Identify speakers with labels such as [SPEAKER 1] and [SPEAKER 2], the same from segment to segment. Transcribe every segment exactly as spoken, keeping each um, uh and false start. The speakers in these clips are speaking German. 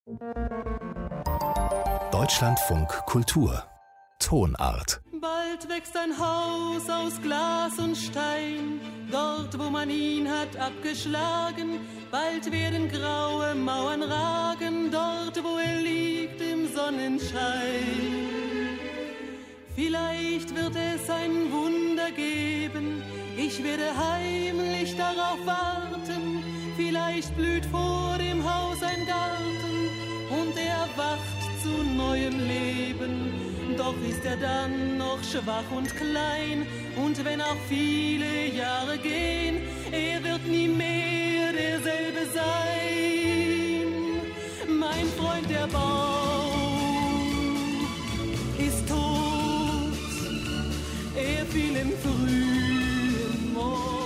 [SPEAKER 1] Deutschlandfunk Kultur Tonart.
[SPEAKER 2] Bald wächst ein Haus aus Glas und Stein, dort wo man ihn hat abgeschlagen. Bald werden graue Mauern ragen, dort wo er liegt im Sonnenschein. Vielleicht wird es ein Wunder geben, ich werde heimlich darauf warten. Vielleicht blüht vor dem Haus ein Garten und er wacht zu neuem Leben. Doch ist er dann noch schwach und klein, und wenn auch viele Jahre gehen, er wird nie mehr derselbe sein. Mein Freund der Baum ist tot, er fiel im frühen Morgenrot.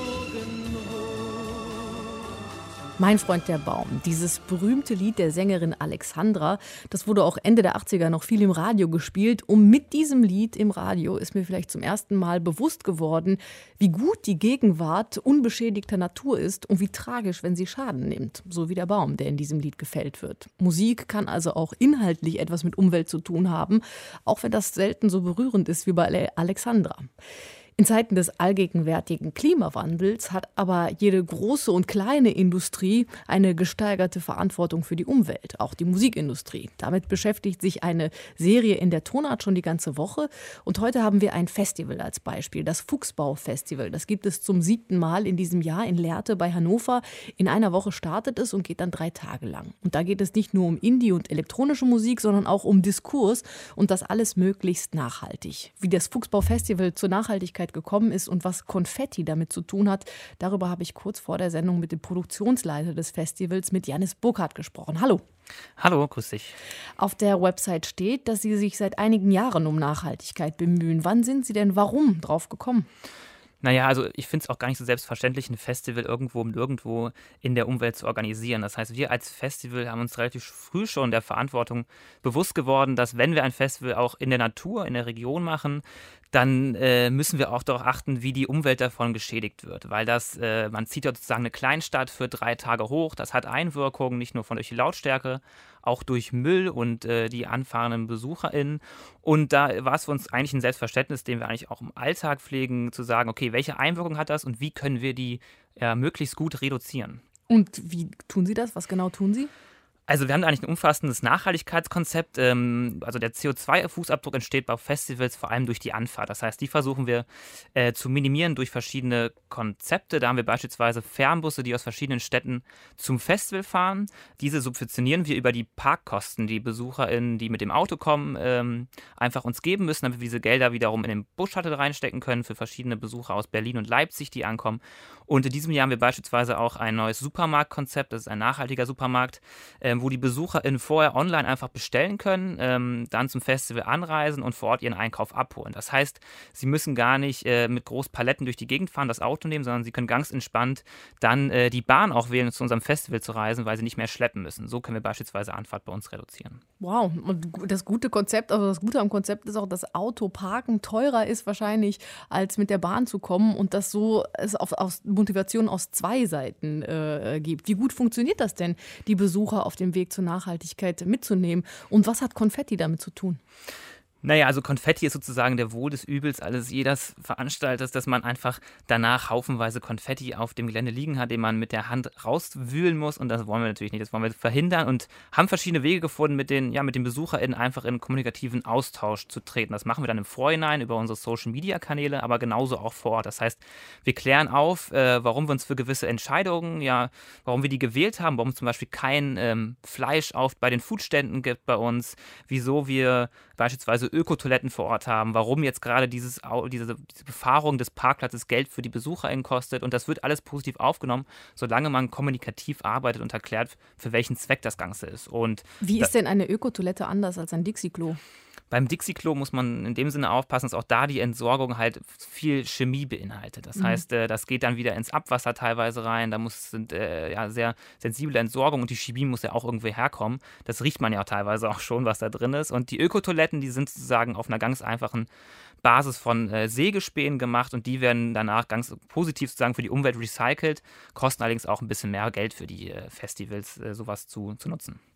[SPEAKER 3] Mein Freund der Baum, dieses berühmte Lied der Sängerin Alexandra, das wurde auch Ende der achtziger noch viel im Radio gespielt. Und mit diesem Lied im Radio ist mir vielleicht zum ersten Mal bewusst geworden, wie gut die Gegenwart unbeschädigter Natur ist und wie tragisch, wenn sie Schaden nimmt. So wie der Baum, der in diesem Lied gefällt wird. Musik kann also auch inhaltlich etwas mit Umwelt zu tun haben, auch wenn das selten so berührend ist wie bei Alexandra. In Zeiten des allgegenwärtigen Klimawandels hat aber jede große und kleine Industrie eine gesteigerte Verantwortung für die Umwelt, auch die Musikindustrie. Damit beschäftigt sich eine Serie in der Tonart schon die ganze Woche. Und heute haben wir ein Festival als Beispiel, das Fuchsbau-Festival. Das gibt es zum siebten Mal in diesem Jahr in Lehrte bei Hannover. In einer Woche startet es und geht dann drei Tage lang. Und da geht es nicht nur um Indie- und elektronische Musik, sondern auch um Diskurs und das alles möglichst nachhaltig. Wie das Fuchsbau-Festival zur Nachhaltigkeit gekommen ist und was Konfetti damit zu tun hat, darüber habe ich kurz vor der Sendung mit dem Produktionsleiter des Festivals, mit Janis Burkhardt, gesprochen. Hallo.
[SPEAKER 4] Hallo, grüß dich.
[SPEAKER 3] Auf der Website steht, dass Sie sich seit einigen Jahren um Nachhaltigkeit bemühen. Wann sind Sie denn warum drauf gekommen?
[SPEAKER 4] Naja, also ich finde es auch gar nicht so selbstverständlich, ein Festival irgendwo und irgendwo in der Umwelt zu organisieren. Das heißt, wir als Festival haben uns relativ früh schon der Verantwortung bewusst geworden, dass wenn wir ein Festival auch in der Natur, in der Region machen, dann äh, müssen wir auch darauf achten, wie die Umwelt davon geschädigt wird. Weil das, äh, man zieht ja sozusagen eine Kleinstadt für drei Tage hoch, das hat Einwirkungen, nicht nur von durch die Lautstärke, auch durch Müll und äh, die anfahrenden BesucherInnen. Und da war es für uns eigentlich ein Selbstverständnis, den wir eigentlich auch im Alltag pflegen, zu sagen, okay, welche Einwirkung hat das und wie können wir die äh, möglichst gut reduzieren?
[SPEAKER 3] Und wie tun Sie das? Was genau tun Sie?
[SPEAKER 4] Also wir haben eigentlich ein umfassendes Nachhaltigkeitskonzept. Ähm, also der C O zwei Fußabdruck entsteht bei Festivals vor allem durch die Anfahrt. Das heißt, die versuchen wir äh, zu minimieren durch verschiedene Konzepte. Da haben wir beispielsweise Fernbusse, die aus verschiedenen Städten zum Festival fahren. Diese subventionieren wir über die Parkkosten, die BesucherInnen, die mit dem Auto kommen, ähm, einfach uns geben müssen, damit wir diese Gelder wiederum in den Bus-Shuttle reinstecken können für verschiedene Besucher aus Berlin und Leipzig, die ankommen. Und in diesem Jahr haben wir beispielsweise auch ein neues Supermarktkonzept. Das ist ein nachhaltiger Supermarkt, ähm, wo die BesucherInnen vorher online einfach bestellen können, ähm, dann zum Festival anreisen und vor Ort ihren Einkauf abholen. Das heißt, sie müssen gar nicht äh, mit großen Paletten durch die Gegend fahren, das Auto nehmen, sondern sie können ganz entspannt dann äh, die Bahn auch wählen, zu unserem Festival zu reisen, weil sie nicht mehr schleppen müssen. So können wir beispielsweise Anfahrt bei uns reduzieren.
[SPEAKER 3] Wow, und das gute Konzept, also das Gute am Konzept ist auch, dass Autoparken teurer ist wahrscheinlich, als mit der Bahn zu kommen und dass so es auf, auf Motivation aus zwei Seiten äh, gibt. Wie gut funktioniert das denn, die Besucher auf dem Weg zur Nachhaltigkeit mitzunehmen? Und was hat Konfetti damit zu tun?
[SPEAKER 4] Naja, also Konfetti ist sozusagen der Wohl des Übels alles jedes Veranstalters, dass man einfach danach haufenweise Konfetti auf dem Gelände liegen hat, den man mit der Hand rauswühlen muss, und das wollen wir natürlich nicht, das wollen wir verhindern und haben verschiedene Wege gefunden, mit den, ja, mit den BesucherInnen einfach in kommunikativen Austausch zu treten. Das machen wir dann im Vorhinein über unsere Social-Media-Kanäle, aber genauso auch vor Ort. Das heißt, wir klären auf, äh, warum wir uns für gewisse Entscheidungen, ja, warum wir die gewählt haben, warum es zum Beispiel kein ähm, Fleisch auf bei den Foodständen gibt bei uns, wieso wir beispielsweise Ökotoiletten vor Ort haben, warum jetzt gerade dieses, diese, diese Befahrung des Parkplatzes Geld für die BesucherInnen kostet, und das wird alles positiv aufgenommen, solange man kommunikativ arbeitet und erklärt, für welchen Zweck das Ganze ist. Und
[SPEAKER 3] wie ist denn eine Ökotoilette anders als ein Dixie-Klo?
[SPEAKER 4] Beim Dixie-Klo muss man in dem Sinne aufpassen, dass auch da die Entsorgung halt viel Chemie beinhaltet. Das mhm. heißt, äh, das geht dann wieder ins Abwasser teilweise rein. Da muss, sind äh, ja, sehr sensible Entsorgung und die Chemie muss ja auch irgendwie herkommen. Das riecht man ja teilweise auch schon, was da drin ist. Und die Ökotoiletten, die sind sozusagen auf einer ganz einfachen Basis von äh, Sägespänen gemacht und die werden danach ganz positiv sozusagen für die Umwelt recycelt, kosten allerdings auch ein bisschen mehr Geld für die äh, Festivals, äh, sowas zu, zu nutzen.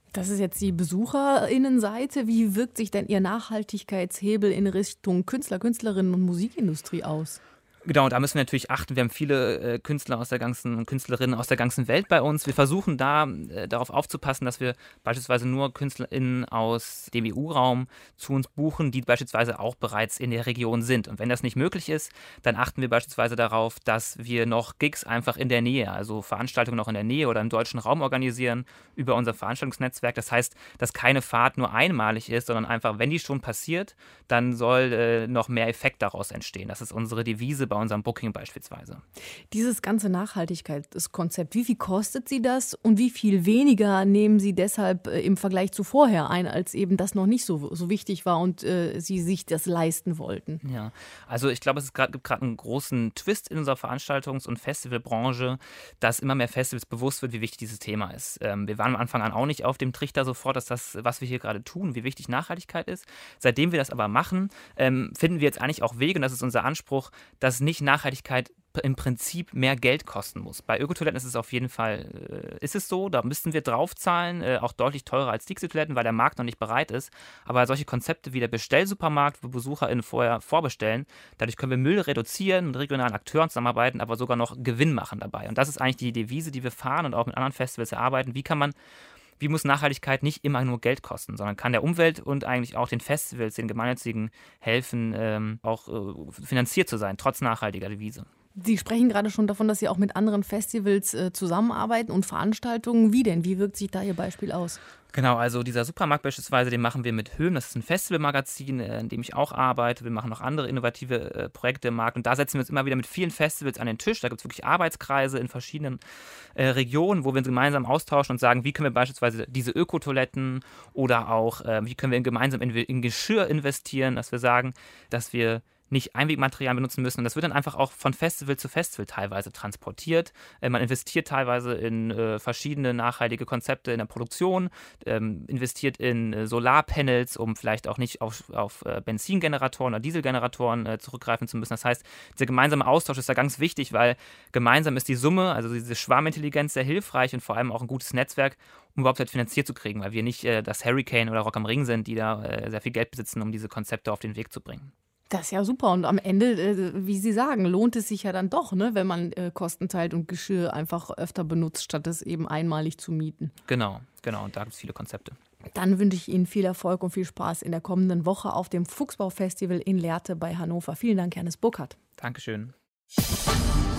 [SPEAKER 3] Das ist jetzt die BesucherInnenseite. Wie wirkt sich denn Ihr Nachhaltigkeitshebel in Richtung Künstler, Künstlerinnen und Musikindustrie aus?
[SPEAKER 4] Genau, da müssen wir natürlich achten. Wir haben viele äh, Künstler aus der ganzen, Künstlerinnen aus der ganzen Welt bei uns. Wir versuchen da äh, darauf aufzupassen, dass wir beispielsweise nur KünstlerInnen aus dem E U-Raum zu uns buchen, die beispielsweise auch bereits in der Region sind. Und wenn das nicht möglich ist, dann achten wir beispielsweise darauf, dass wir noch Gigs einfach in der Nähe, also Veranstaltungen noch in der Nähe oder im deutschen Raum organisieren über unser Veranstaltungsnetzwerk. Das heißt, dass keine Fahrt nur einmalig ist, sondern einfach, wenn die schon passiert, dann soll äh, noch mehr Effekt daraus entstehen. Das ist unsere Devise bei unserem Booking beispielsweise.
[SPEAKER 3] Dieses ganze Nachhaltigkeitskonzept, wie viel kostet Sie das und wie viel weniger nehmen Sie deshalb äh, im Vergleich zu vorher ein, als eben das noch nicht so, so wichtig war und äh, Sie sich das leisten wollten?
[SPEAKER 4] Ja, also ich glaube, es grad, gibt gerade einen großen Twist in unserer Veranstaltungs- und Festivalbranche, dass immer mehr Festivals bewusst wird, wie wichtig dieses Thema ist. Ähm, wir waren am Anfang an auch nicht auf dem Trichter sofort, dass das, was wir hier gerade tun, wie wichtig Nachhaltigkeit ist. Seitdem wir das aber machen, ähm, finden wir jetzt eigentlich auch Wege, und das ist unser Anspruch, dass nicht Nachhaltigkeit im Prinzip mehr Geld kosten muss. Bei Ökotoiletten ist es auf jeden Fall, äh, ist es so, da müssten wir draufzahlen, äh, auch deutlich teurer als Dixie-Toiletten, weil der Markt noch nicht bereit ist. Aber solche Konzepte wie der Bestellsupermarkt, wo BesucherInnen vorher vorbestellen, dadurch können wir Müll reduzieren, mit regionalen Akteuren zusammenarbeiten, aber sogar noch Gewinn machen dabei. Und das ist eigentlich die Devise, die wir fahren und auch mit anderen Festivals erarbeiten. Wie kann man Wie muss Nachhaltigkeit nicht immer nur Geld kosten, sondern kann der Umwelt und eigentlich auch den Festivals, den Gemeinnützigen helfen, ähm, auch äh, finanziert zu sein, trotz nachhaltiger Devise.
[SPEAKER 3] Sie sprechen gerade schon davon, dass Sie auch mit anderen Festivals äh, zusammenarbeiten und Veranstaltungen. Wie denn? Wie wirkt sich da Ihr Beispiel aus?
[SPEAKER 4] Genau, also dieser Supermarkt beispielsweise, den machen wir mit Höhm. Das ist ein Festivalmagazin, in dem ich auch arbeite. Wir machen noch andere innovative äh, Projekte im Markt. Und da setzen wir uns immer wieder mit vielen Festivals an den Tisch. Da gibt es wirklich Arbeitskreise in verschiedenen äh, Regionen, wo wir uns gemeinsam austauschen und sagen, wie können wir beispielsweise diese Ökotoiletten oder auch, äh, wie können wir gemeinsam in, in Geschirr investieren, dass wir sagen, dass wir nicht Einwegmaterial benutzen müssen. Und das wird dann einfach auch von Festival zu Festival teilweise transportiert. Äh, man investiert teilweise in äh, verschiedene nachhaltige Konzepte in der Produktion, ähm, investiert in äh, Solarpanels, um vielleicht auch nicht auf, auf äh, Benzingeneratoren oder Dieselgeneratoren äh, zurückgreifen zu müssen. Das heißt, dieser gemeinsame Austausch ist da ganz wichtig, weil gemeinsam ist die Summe, also diese Schwarmintelligenz, sehr hilfreich und vor allem auch ein gutes Netzwerk, um überhaupt halt finanziert zu kriegen, weil wir nicht äh, das Hurricane oder Rock am Ring sind, die da äh, sehr viel Geld besitzen, um diese Konzepte auf den Weg zu bringen.
[SPEAKER 3] Das ist ja super. Und am Ende, äh, wie Sie sagen, lohnt es sich ja dann doch, ne, wenn man äh, Kosten teilt und Geschirr einfach öfter benutzt, statt es eben einmalig zu mieten.
[SPEAKER 4] Genau, genau. Und da gibt es viele Konzepte.
[SPEAKER 3] Dann wünsche ich Ihnen viel Erfolg und viel Spaß in der kommenden Woche auf dem Fuchsbau-Festival in Lehrte bei Hannover. Vielen Dank, Ernest Burkhardt.
[SPEAKER 4] Dankeschön.